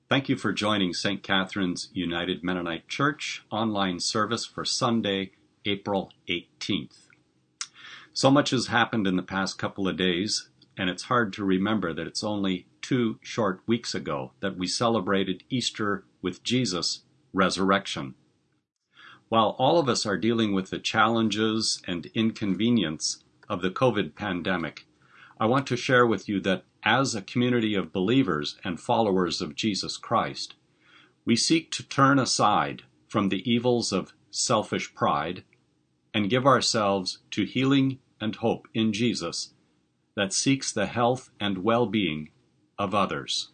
Thank you for joining St. Catherine's United Mennonite Church online service for Sunday, April 18th. So much has happened in the past couple of days, and it's hard to remember that it's only 2 short weeks ago that we celebrated Easter with Jesus' resurrection. While all of us are dealing with the challenges and inconvenience of the COVID pandemic, I want to share with you that as a community of believers and followers of Jesus Christ, we seek to turn aside from the evils of selfish pride and give ourselves to healing and hope in Jesus that seeks the health and well-being of others.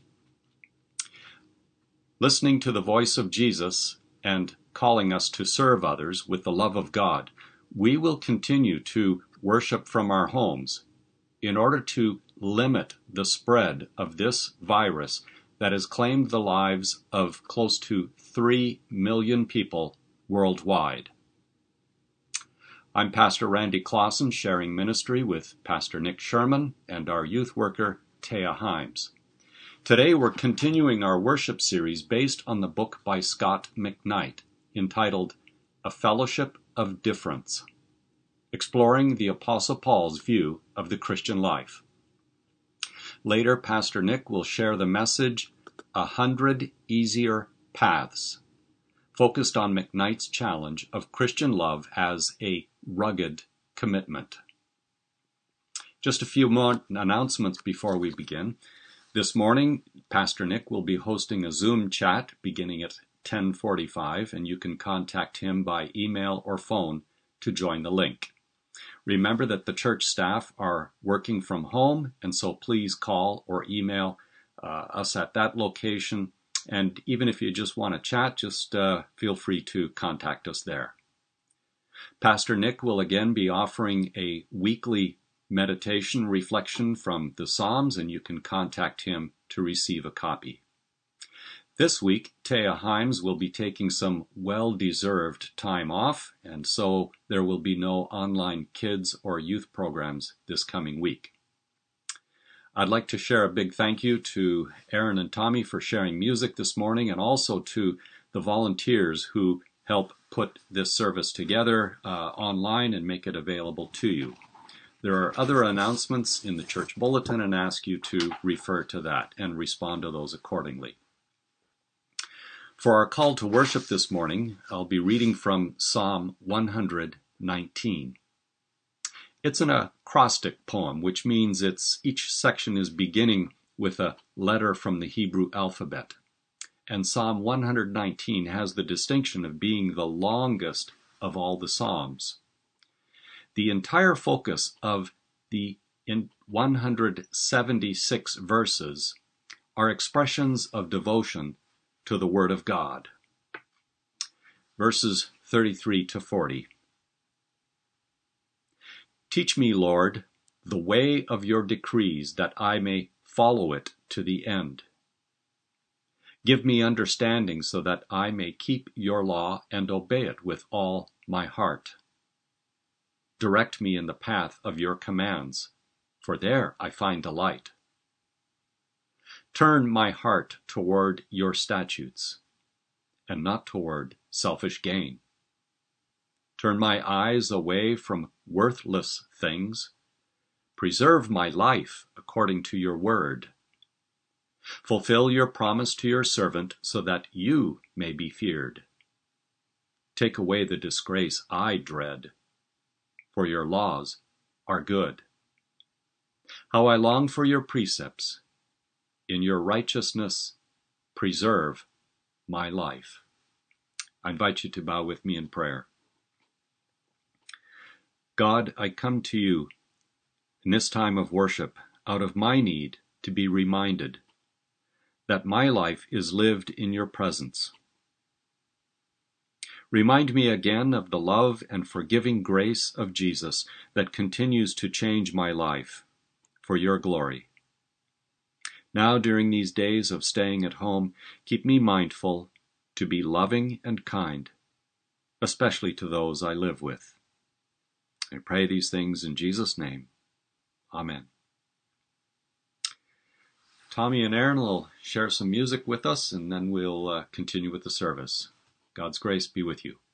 Listening to the voice of Jesus and calling us to serve others with the love of God, we will continue to worship from our homes in order to limit the spread of this virus that has claimed the lives of close to 3 million people worldwide. I'm Pastor Randy Clausen, sharing ministry with Pastor Nick Sherman and our youth worker, Taya Himes. Today we're continuing our worship series based on the book by Scott McKnight, entitled A Fellowship of Difference, exploring the Apostle Paul's view of the Christian life. Later, Pastor Nick will share the message, 100 Easier Paths, focused on McKnight's challenge of Christian love as a rugged commitment. Just a few more announcements before we begin. This morning, Pastor Nick will be hosting a Zoom chat beginning at 10:45, and you can contact him by email or phone to join the link. Remember that the church staff are working from home, and so please call or email us at that location. And even if you just want to chat, just feel free to contact us there. Pastor Nick will again be offering a weekly meditation reflection from the Psalms, and you can contact him to receive a copy. This week, Taya Himes will be taking some well-deserved time off, and so there will be no online kids or youth programs this coming week. I'd like to share a big thank you to Aaron and Tommy for sharing music this morning, and also to the volunteers who help put this service together online and make it available to you. There are other announcements in the church bulletin, and ask you to refer to that and respond to those accordingly. For our call to worship this morning, I'll be reading from Psalm 119. It's an acrostic poem, which means each section is beginning with a letter from the Hebrew alphabet. And Psalm 119 has the distinction of being the longest of all the Psalms. The entire focus of the 176 verses are expressions of devotion to the Word of God. Verses 33 to 40. Teach me, Lord, the way of your decrees, that I may follow it to the end. Give me understanding so that I may keep your law and obey it with all my heart. Direct me in the path of your commands, for there I find delight. Turn my heart toward your statutes, and not toward selfish gain. Turn my eyes away from worthless things. Preserve my life according to your word. Fulfill your promise to your servant, so that you may be feared. Take away the disgrace I dread, for your laws are good. How I long for your precepts. In your righteousness, preserve my life. I invite you to bow with me in prayer. God, I come to you in this time of worship out of my need to be reminded that my life is lived in your presence. Remind me again of the love and forgiving grace of Jesus that continues to change my life for your glory. Now, during these days of staying at home, keep me mindful to be loving and kind, especially to those I live with. I pray these things in Jesus' name. Amen. Tommy and Aaron will share some music with us, and then we'll continue with the service. God's grace be with you.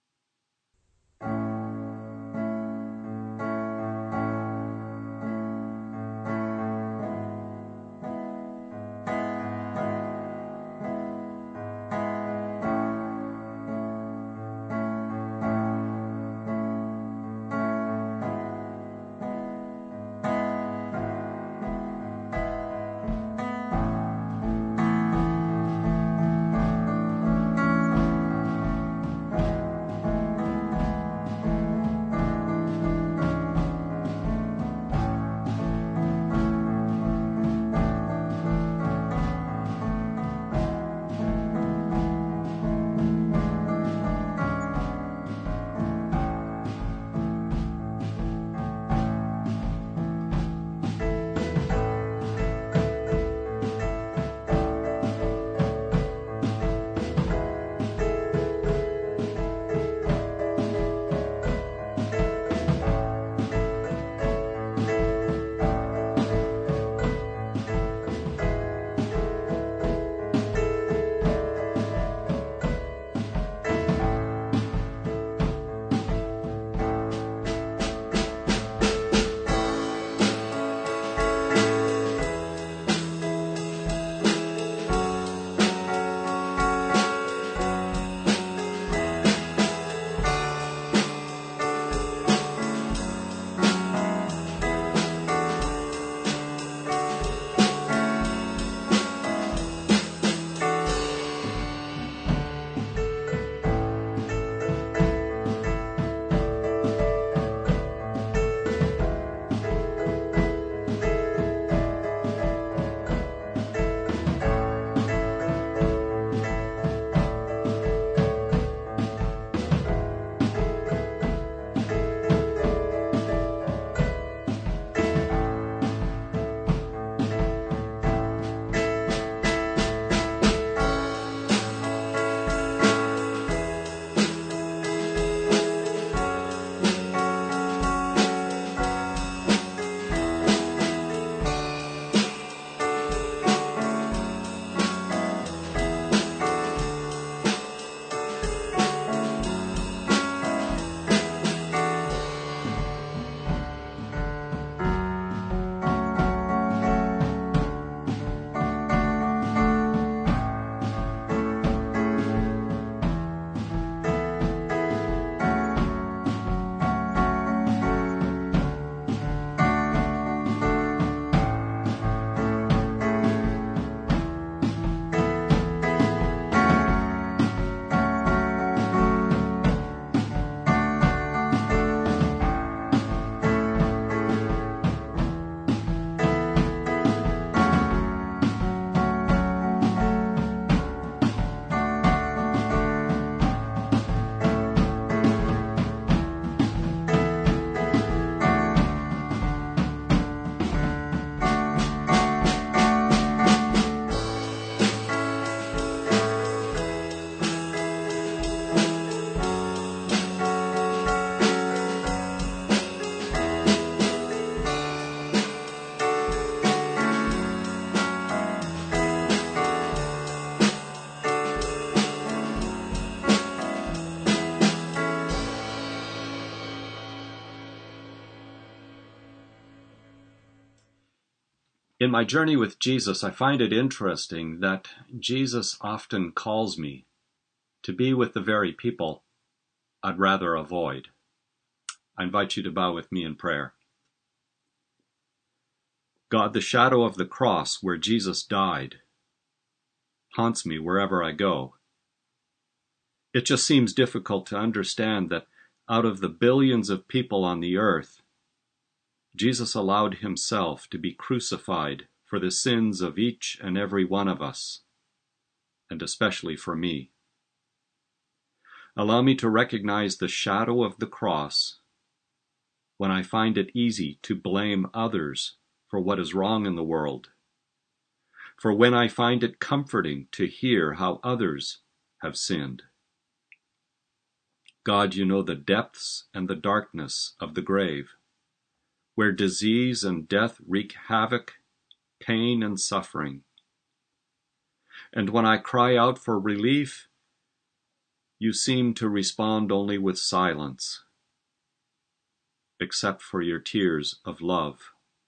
In my journey with Jesus, I find it interesting that Jesus often calls me to be with the very people I'd rather avoid. I invite you to bow with me in prayer. God, the shadow of the cross where Jesus died haunts me wherever I go. It just seems difficult to understand that out of the billions of people on the earth, Jesus allowed himself to be crucified for the sins of each and every one of us, and especially for me. Allow me to recognize the shadow of the cross when I find it easy to blame others for what is wrong in the world, for when I find it comforting to hear how others have sinned. God, you know the depths and the darkness of the grave, where disease and death wreak havoc, pain and suffering. And when I cry out for relief, you seem to respond only with silence, except for your tears of love.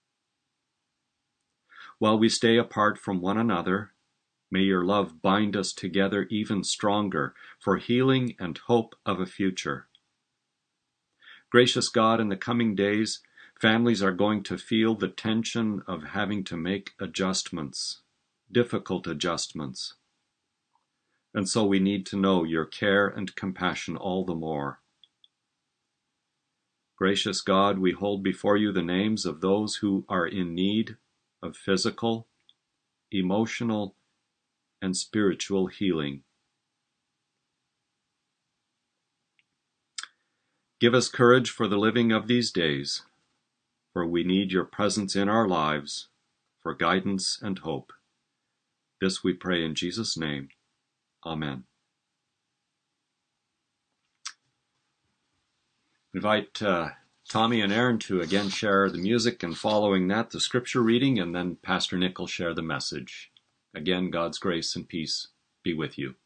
While we stay apart from one another, may your love bind us together even stronger for healing and hope of a future. Gracious God, in the coming days, families are going to feel the tension of having to make adjustments, difficult adjustments. And so we need to know your care and compassion all the more. Gracious God, we hold before you the names of those who are in need of physical, emotional, and spiritual healing. Give us courage for the living of these days, for we need your presence in our lives for guidance and hope. This we pray in Jesus' name. Amen. Invite Tommy and Aaron to again share the music, and following that, the scripture reading, and then Pastor Nick will share the message. Again, God's grace and peace be with you.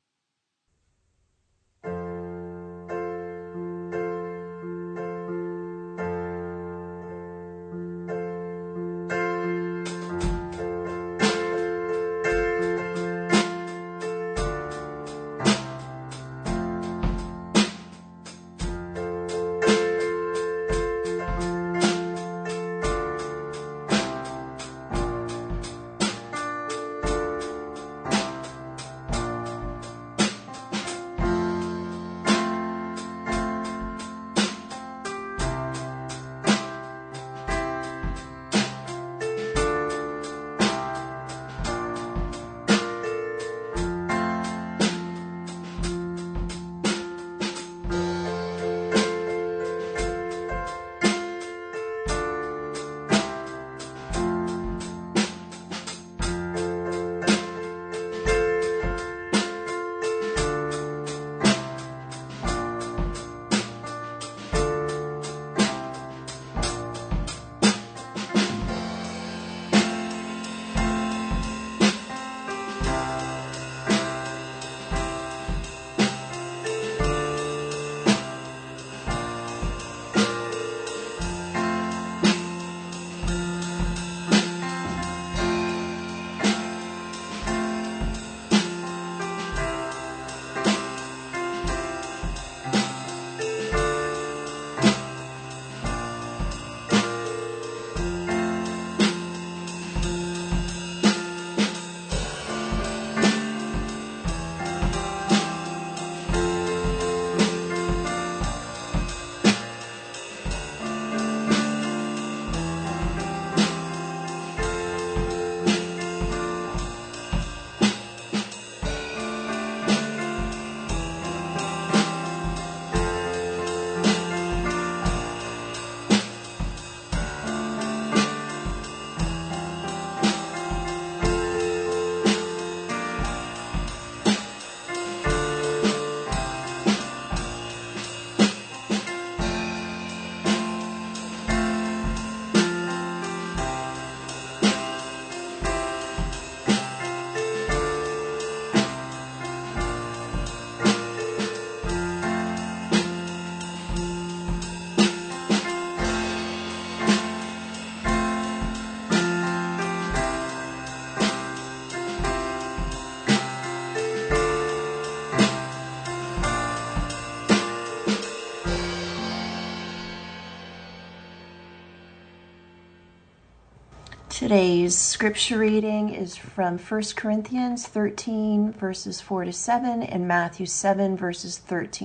Today's scripture reading is from 1 Corinthians 13, verses 4-7, and Matthew 7, verses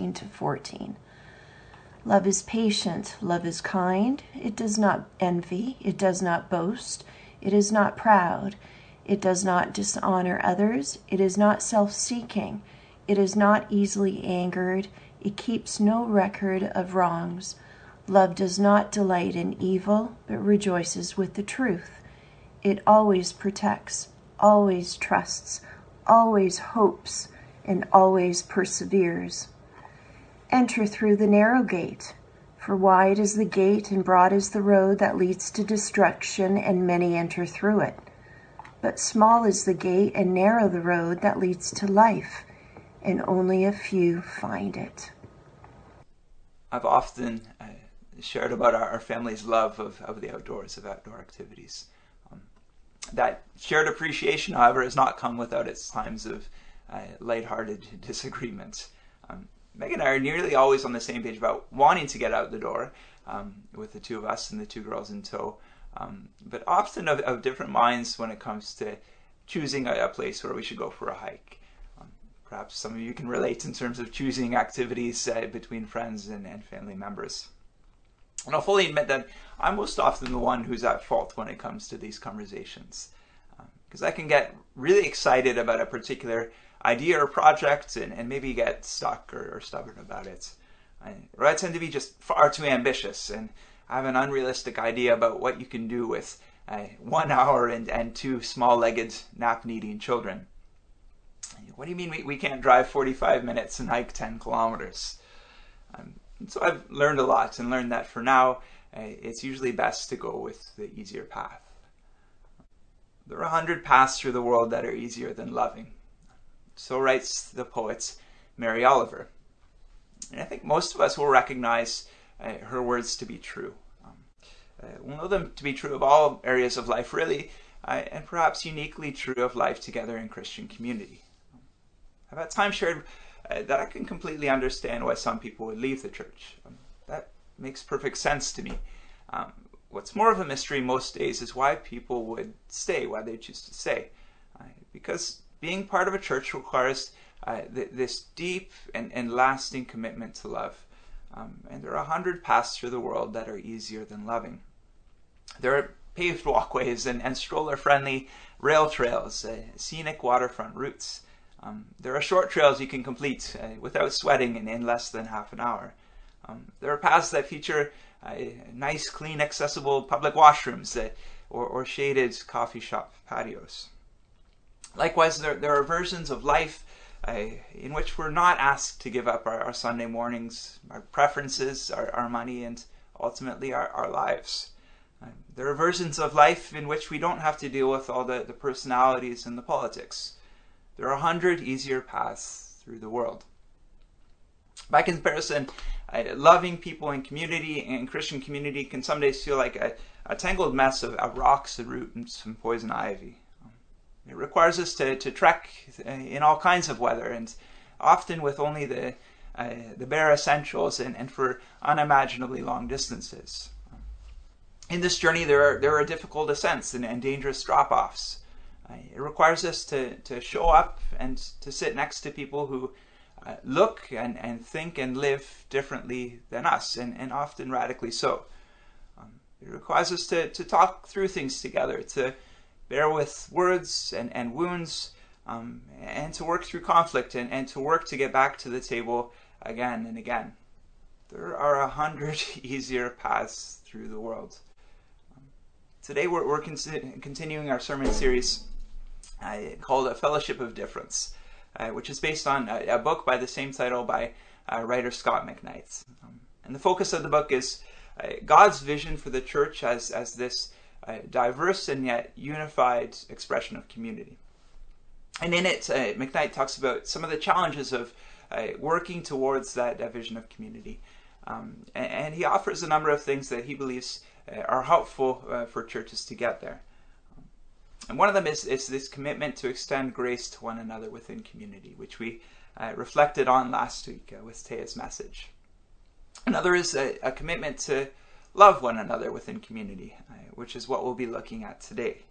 13-14. Love is patient, love is kind, it does not envy, it does not boast, it is not proud, it does not dishonor others, it is not self-seeking, it is not easily angered, it keeps no record of wrongs. Love does not delight in evil, but rejoices with the truth. It always protects, always trusts, always hopes, and always perseveres. Enter through the narrow gate, for wide is the gate and broad is the road that leads to destruction, and many enter through it. But small is the gate and narrow the road that leads to life, and only a few find it. I've often shared about our family's love of the outdoors, of outdoor activities. That shared appreciation, however, has not come without its times of lighthearted disagreements. Megan and I are nearly always on the same page about wanting to get out the door, with the two of us and the two girls in tow, but often of different minds when it comes to choosing a place where we should go for a hike. Perhaps some of you can relate in terms of choosing activities between friends and family members. And I'll fully admit that I'm most often the one who's at fault when it comes to these conversations, because I can get really excited about a particular idea or project and maybe get stuck or stubborn about it. I tend to be just far too ambitious and have an unrealistic idea about what you can do with 1 hour and 2 small-legged nap-needing children. What do you mean we can't drive 45 minutes and hike 10 kilometers? So I've learned a lot and learned that for now, it's usually best to go with the easier path. There are 100 paths through the world that are easier than loving. So writes the poet Mary Oliver. And I think most of us will recognize her words to be true. We'll know them to be true of all areas of life, really, and perhaps uniquely true of life together in Christian community. I've at times shared that I can completely understand why some people would leave the church. That makes perfect sense to me. What's more of a mystery most days is why people would stay, why they choose to stay. Because being part of a church requires this deep and lasting commitment to love. And there are 100 paths through the world that are easier than loving. There are paved walkways and stroller-friendly rail trails, scenic waterfront routes. There are short trails you can complete without sweating in less than half an hour. There are paths that feature nice, clean, accessible public washrooms or shaded coffee shop patios. Likewise, there are versions of life in which we're not asked to give up our Sunday mornings, our preferences, our money, and ultimately our lives. There are versions of life in which we don't have to deal with all the personalities and the politics. There are 100 easier paths through the world. By comparison, loving people in community and Christian community can some days feel like a tangled mess of rocks and roots and poison ivy. It requires us to trek in all kinds of weather, and often with only the bare essentials and for unimaginably long distances. In this journey, there are difficult ascents and dangerous drop-offs. It requires us to show up and to sit next to people who look and think and live differently than us, and often radically so. It requires us to talk through things together, to bear with words and wounds, and to work through conflict and to work to get back to the table again and again. There are 100 easier paths through the world. Today we're continuing our sermon series called A Fellowship of Difference, which is based on a book by the same title by writer Scot McKnight. And the focus of the book is God's vision for the church as this diverse and yet unified expression of community. And in it, McKnight talks about some of the challenges of working towards that vision of community. And he offers a number of things that he believes are helpful for churches to get there. And one of them is this commitment to extend grace to one another within community, which we reflected on last week with Taya's message. Another is a commitment to love one another within community, which is what we'll be looking at today.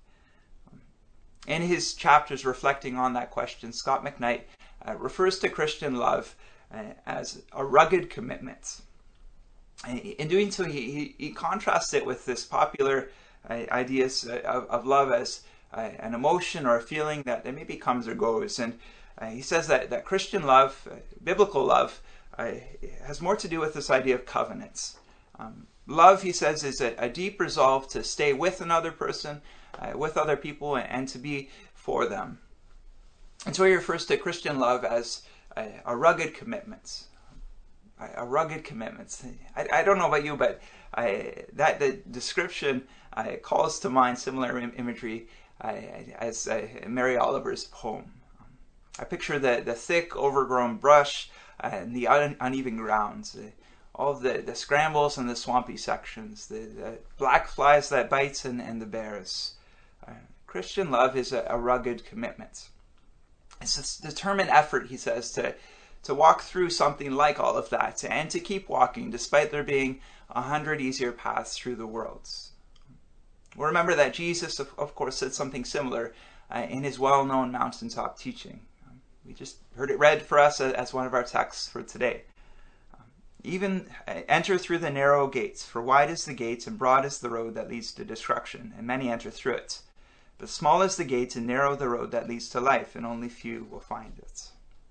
In his chapters reflecting on that question, Scot McKnight refers to Christian love as a rugged commitment. In doing so, he contrasts it with this popular ideas of love as an emotion or a feeling that maybe comes or goes. And he says that Christian love, biblical love, has more to do with this idea of covenants. Love, he says, is a deep resolve to stay with another person, with other people, and to be for them. And so he refers to Christian love as a rugged commitment. A rugged commitment. I don't know about you, but the description calls to mind similar imagery as Mary Oliver's poem. I picture the thick, overgrown brush and the uneven grounds, all of the scrambles and the swampy sections, the black flies that bites and the bears. Christian love is a rugged commitment. It's this determined effort, he says, to walk through something like all of that and to keep walking despite there being 100 easier paths through the world. We'll remember that Jesus, of course, said something similar in his well-known mountaintop teaching. We just heard it read for us as one of our texts for today. Even enter through the narrow gates, for wide is the gate and broad is the road that leads to destruction, and many enter through it. But small is the gate and narrow the road that leads to life, and only few will find it.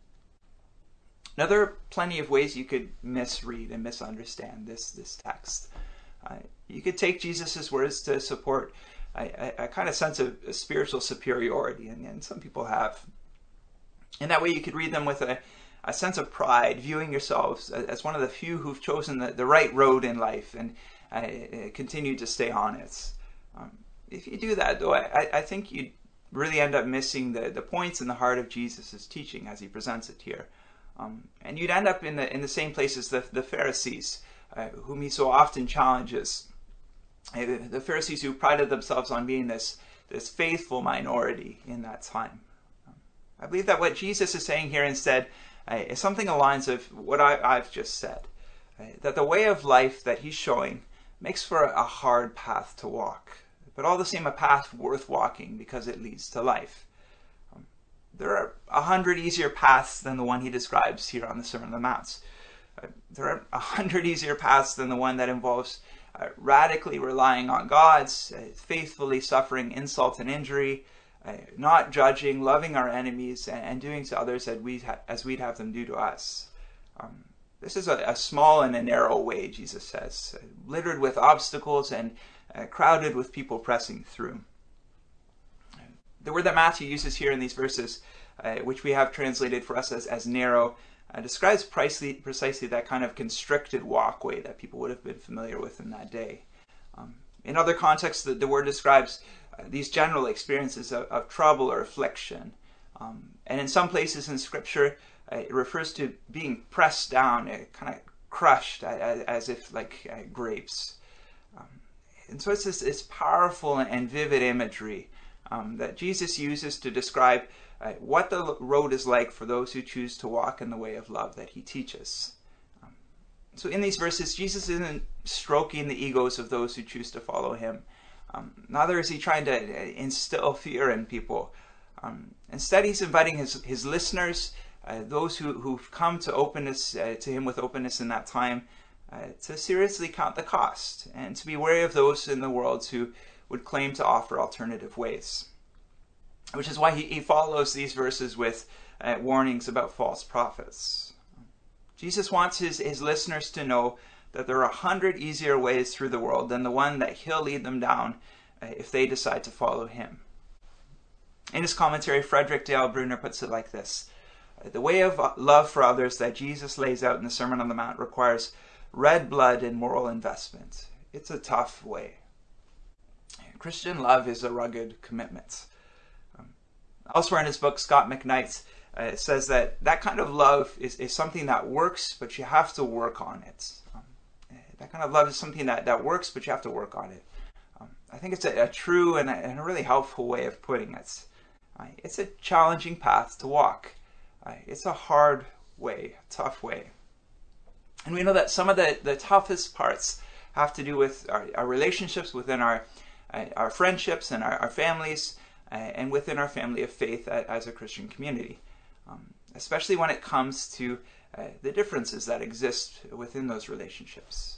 Now, there are plenty of ways you could misread and misunderstand this text. You could take Jesus' words to support a kind of sense of spiritual superiority, and some people have. In that way, you could read them with a sense of pride, viewing yourselves as one of the few who've chosen the right road in life and continue to stay on it. If you do that, though, I think you'd really end up missing the points in the heart of Jesus' teaching as he presents it here. And you'd end up in the same place as the Pharisees, whom he so often challenges. The Pharisees who prided themselves on being this faithful minority in that time. I believe that what Jesus is saying here instead is something along the lines of what I've just said. That the way of life that he's showing makes for a hard path to walk, but all the same a path worth walking because it leads to life. There are 100 easier paths than the one he describes here on the Sermon on the Mount. There are 100 easier paths than the one that involves radically relying on God, faithfully suffering insult and injury, not judging, loving our enemies, and doing to others as we'd have them do to us. This is a small and a narrow way, Jesus says, littered with obstacles and crowded with people pressing through. The word that Matthew uses here in these verses, which we have translated for us as narrow, describes precisely that kind of constricted walkway that people would have been familiar with in that day. In other contexts, the word describes these general experiences of trouble or affliction. And in some places in Scripture, it refers to being pressed down, kind of crushed, as if like grapes. And so it's this powerful and vivid imagery that Jesus uses to describe what the road is like for those who choose to walk in the way of love that he teaches. So in these verses, Jesus isn't stroking the egos of those who choose to follow him. Neither is he trying to instill fear in people. Instead, he's inviting his listeners, those who've come to him with openness in that time, to seriously count the cost and to be wary of those in the world who would claim to offer alternative ways. Which is why he follows these verses with warnings about false prophets. Jesus wants his listeners to know that there are 100 easier ways through the world than the one that he'll lead them down if they decide to follow him. In his commentary, Frederick Dale Bruner puts it like this: the way of love for others that Jesus lays out in the Sermon on the Mount requires red blood and moral investment. It's a tough way. Christian love is a rugged commitment. Elsewhere in his book, Scott McKnight says that kind of love is something that works, but you have to work on it. That kind of love is something that works, but you have to work on it. I think it's a true and a really helpful way of putting it. It's a challenging path to walk. It's a hard way, a tough way. And we know that some of the toughest parts have to do with our relationships within our friendships and our families, and within our family of faith as a Christian community, especially when it comes to the differences that exist within those relationships.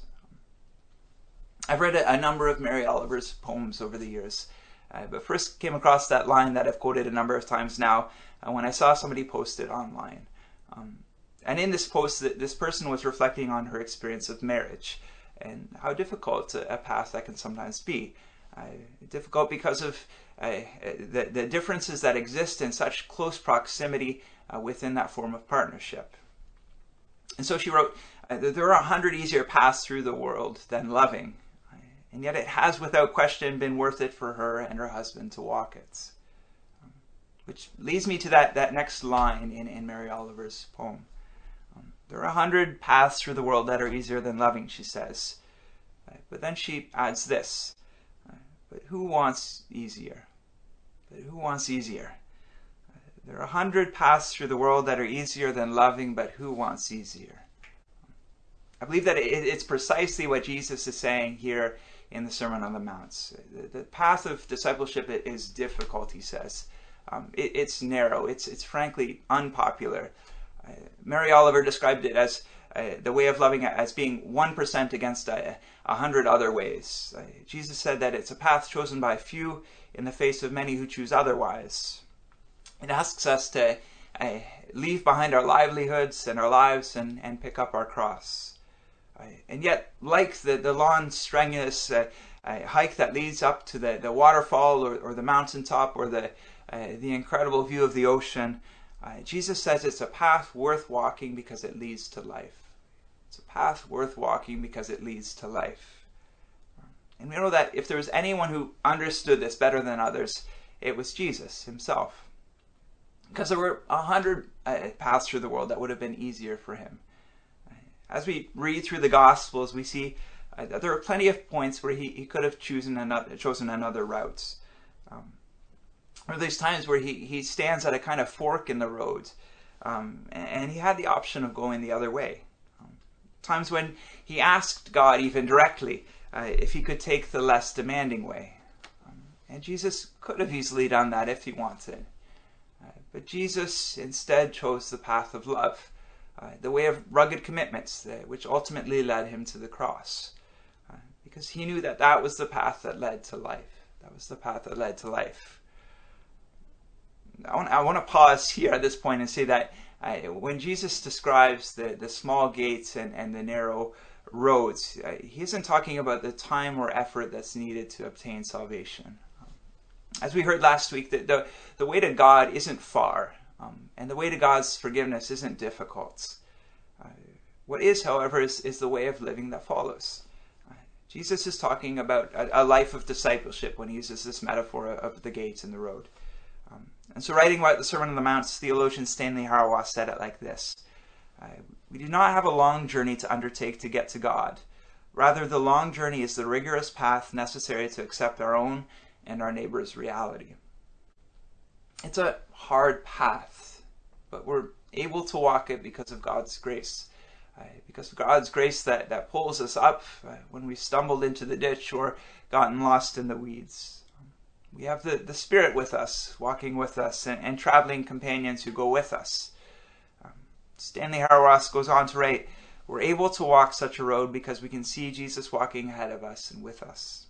I've read a number of Mary Oliver's poems over the years, but first came across that line that I've quoted a number of times now when I saw somebody post it online. And in this post, this person was reflecting on her experience of marriage and how difficult a path that can sometimes be. Difficult because of the differences that exist in such close proximity within that form of partnership. And so she wrote, there are 100 easier paths through the world than loving. And yet it has without question been worth it for her and her husband to walk it. Which leads me to that next line in Mary Oliver's poem. There are 100 paths through the world that are easier than loving, she says. But then she adds this. But who wants easier? But who wants easier? There are 100 paths through the world that are easier than loving, but who wants easier? I believe that it's precisely what Jesus is saying here in the Sermon on the Mount. The path of discipleship is difficult, he says. It's narrow. It's frankly unpopular. Mary Oliver described it as the way of loving as being 1% against 100 other ways. Jesus said that it's a path chosen by few in the face of many who choose otherwise. It asks us to leave behind our livelihoods and our lives and pick up our cross. And yet, like the long, strenuous hike that leads up to the waterfall or the mountaintop or the incredible view of the ocean, Jesus says it's a path worth walking because it leads to life. It's a path worth walking because it leads to life. And we know that if there was anyone who understood this better than others, it was Jesus himself. Because there were 100 paths through the world that would have been easier for him. As we read through the Gospels, we see that there are plenty of points where he could have chosen another route. Or there's times where he stands at a kind of fork in the road, and he had the option of going the other way. Times when he asked God even directly if he could take the less demanding way. And Jesus could have easily done that if he wanted. But Jesus instead chose the path of love, the way of rugged commitments, which ultimately led him to the cross. Because he knew that was the path that led to life. That was the path that led to life. I want to pause here at this point and say that when Jesus describes the small gates and the narrow roads, he isn't talking about the time or effort that's needed to obtain salvation. As we heard last week, the way to God isn't far, and the way to God's forgiveness isn't difficult. What is, however, is the way of living that follows. Jesus is talking about a life of discipleship when he uses this metaphor of the gates and the road. And so writing about the Sermon on the Mount, theologian Stanley Hauerwas said it like this. We do not have a long journey to undertake to get to God. Rather, the long journey is the rigorous path necessary to accept our own and our neighbor's reality. It's a hard path, but we're able to walk it because of God's grace. Because of God's grace that pulls us up when we stumbled into the ditch or gotten lost in the weeds. We have the Spirit with us, walking with us, and traveling companions who go with us. Stanley Hauerwas goes on to write, we're able to walk such a road because we can see Jesus walking ahead of us and with us.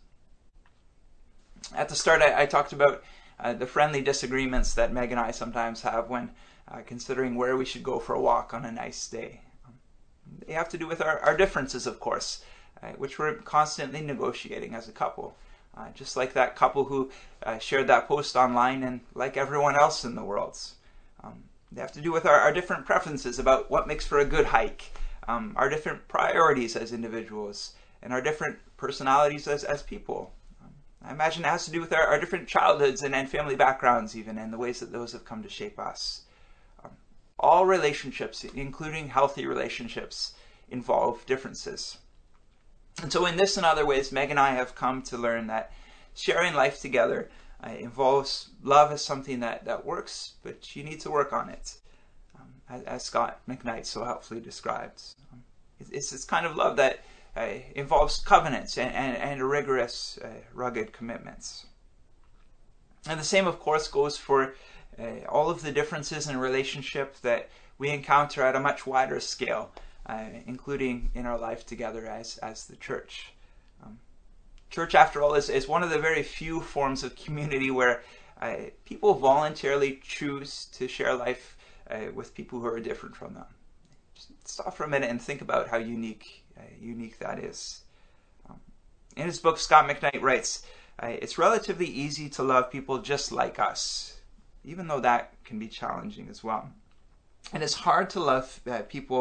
At the start, I talked about the friendly disagreements that Meg and I sometimes have when considering where we should go for a walk on a nice day. They have to do with our differences, of course, which we're constantly negotiating as a couple. Just like that couple who shared that post online and like everyone else in the world. They have to do with our different preferences about what makes for a good hike, our different priorities as individuals, and our different personalities as people. I imagine it has to do with our different childhoods and family backgrounds even, and the ways that those have come to shape us. All relationships, including healthy relationships, involve differences. And so in this and other ways, Meg and I have come to learn that sharing life together involves love as something that works, but you need to work on it, as Scott McKnight so helpfully described. It's this kind of love that involves covenants and rigorous, rugged commitments. And the same, of course, goes for all of the differences in relationship that we encounter at a much wider scale, including in our life together as the church. Church, after all, is one of the very few forms of community where people voluntarily choose to share life with people who are different from them. Just stop for a minute and think about how unique that is. In his book, Scott McKnight writes, it's relatively easy to love people just like us, even though that can be challenging as well. And it's hard to love people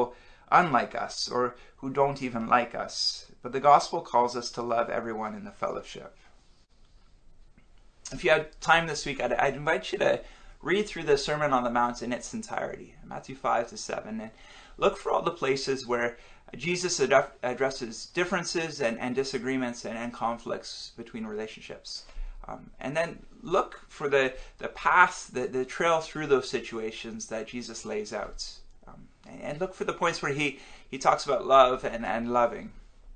unlike us or who don't even like us. But the gospel calls us to love everyone in the fellowship. If you had time this week, I'd invite you to read through the Sermon on the Mount in its entirety, Matthew 5 to 7, and look for all the places where Jesus addresses differences and disagreements and conflicts between relationships. And then look for the path, the trail through those situations that Jesus lays out. And look for the points where he talks about love and loving.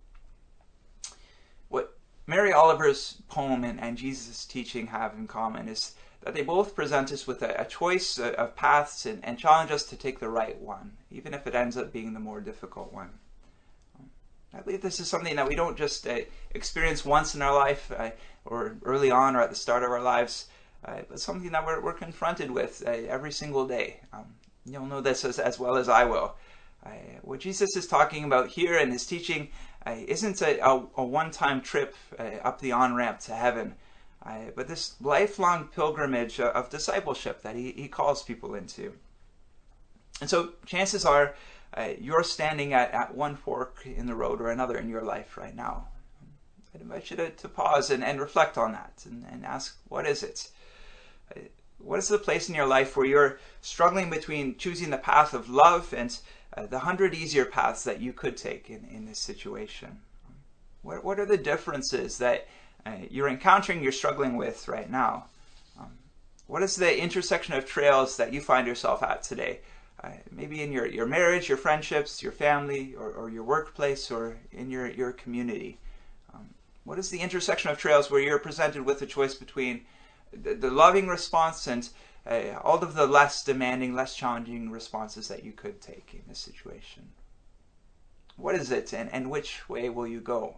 What Mary Oliver's poem and Jesus' teaching have in common is that they both present us with a choice of paths and challenge us to take the right one, even if it ends up being the more difficult one. I believe this is something that we don't just experience once in our life or early on or at the start of our lives, but something that we're confronted with every single day. You'll know this as well as I will. What Jesus is talking about here in his teaching isn't a one-time trip up the on-ramp to heaven, but this lifelong pilgrimage of discipleship that he calls people into. And so chances are you're standing at one fork in the road or another in your life right now. I'd invite you to pause and reflect on that and ask, what is it? What is the place in your life where you're struggling between choosing the path of love and the 100 easier paths that you could take in this situation? What are the differences that you're encountering, you're struggling with right now? What is the intersection of trails that you find yourself at today? Maybe in your marriage, your friendships, your family, or your workplace, or in your community. What is the intersection of trails where you're presented with a choice between the loving response and all of the less demanding, less challenging responses that you could take in this situation? What is it, and which way will you go?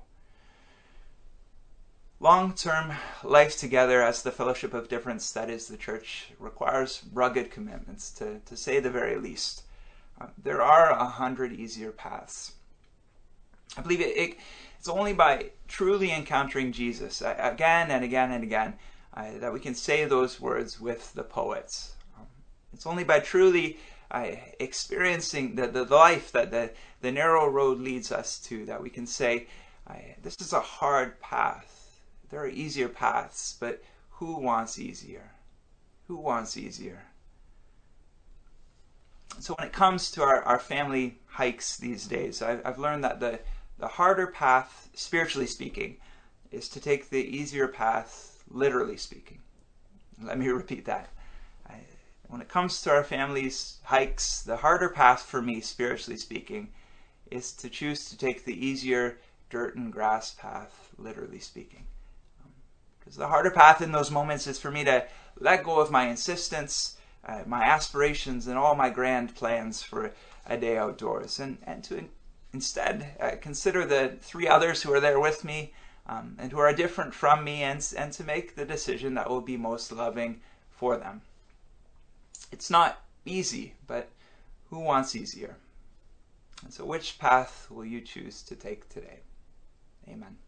Long-term life together as the fellowship of difference that is the church requires rugged commitments, to say the very least. There are 100 easier paths. I believe it's only by truly encountering Jesus again and again and again that we can say those words with the poets. It's only by truly experiencing the life that the narrow road leads us to that we can say, this is a hard path. There are easier paths, but who wants easier? Who wants easier? So when it comes to our family hikes these days, I've learned that the harder path, spiritually speaking, is to take the easier path, literally speaking. Let me repeat that. When it comes to our family's hikes, the harder path for me, spiritually speaking, is to choose to take the easier dirt and grass path, literally speaking. Because the harder path in those moments is for me to let go of my insistence, my aspirations, and all my grand plans for a day outdoors, and to instead consider the 3 others who are there with me and who are different from me, and to make the decision that will be most loving for them. It's not easy, but who wants easier? And so which path will you choose to take today? Amen.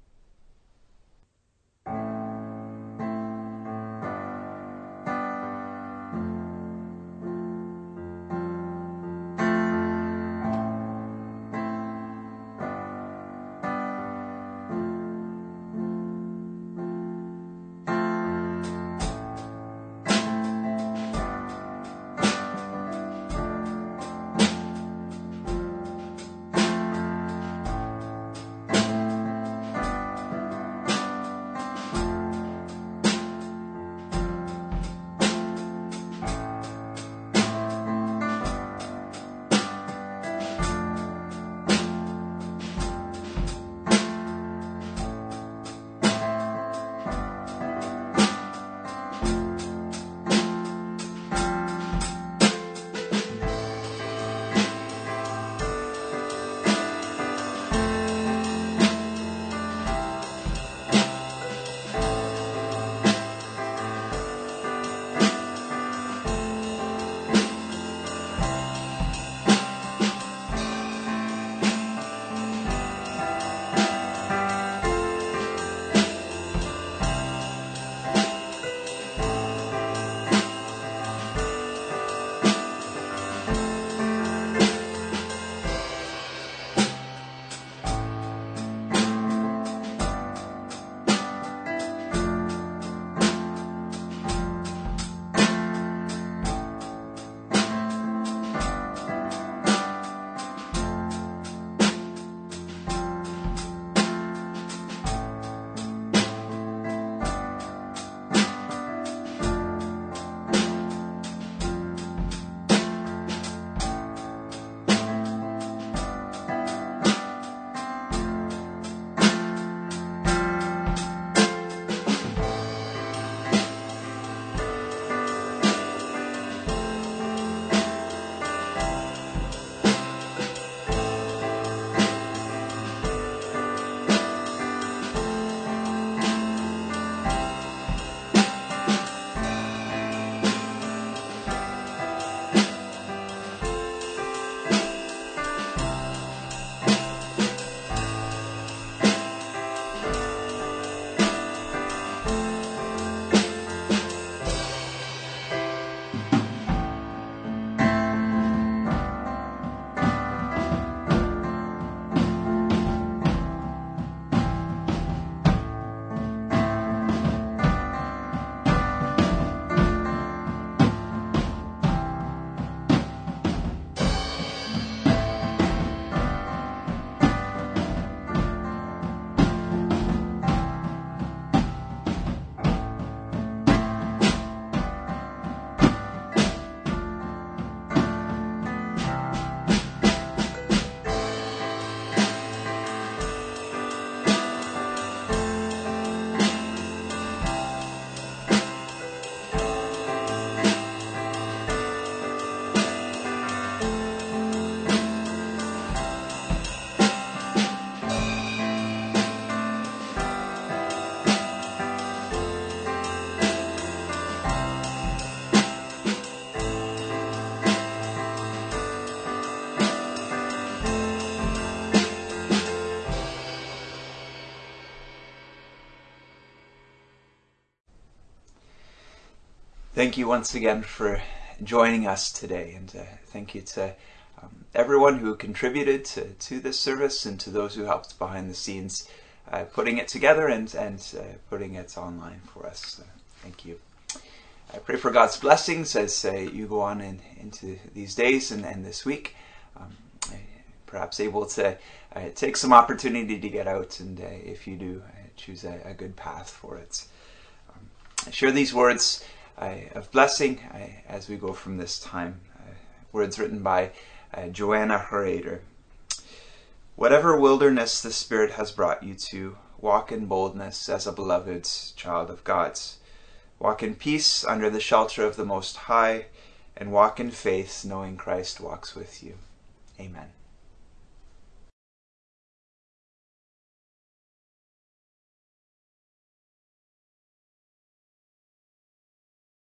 Thank you once again for joining us today, and thank you to everyone who contributed to this service and to those who helped behind the scenes, putting it together and putting it online for us. Thank you. I pray for God's blessings as you go on into these days and this week. Perhaps able to take some opportunity to get out, and if you do, choose a good path for it. Share these words of blessing as we go from this time. Words written by Joanna Herader. Whatever wilderness the Spirit has brought you to, walk in boldness as a beloved child of God's. Walk in peace under the shelter of the Most High, and walk in faith knowing Christ walks with you. Amen.